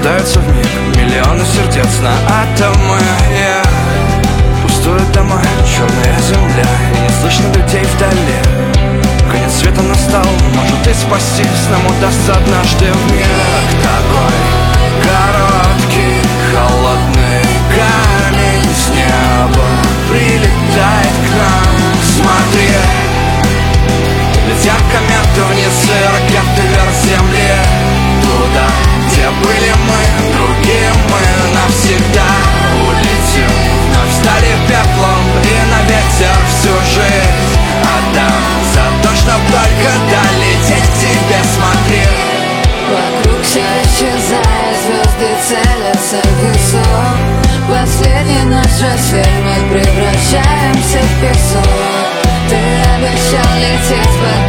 Распадаются вмиг миллионы сердец на атомы. Пустуют дома, черная земля, и не слышно людей вдали. Конец света настал, может и спастись нам удастся однажды в миг такой короткий, холодный камень с неба прилетает к нам. Смотри, летят кометы вниз и ракеты вверх земли, туда, где были мы, другие мы навсегда улетим. Вновь стали пеплом и на ветер всю жизнь отдам за то, чтоб только долететь к тебе. Смотри, вокруг все исчезает, звезды целятся в высот. Последний наш рассвет, мы превращаемся в песок. Ты обещал лететь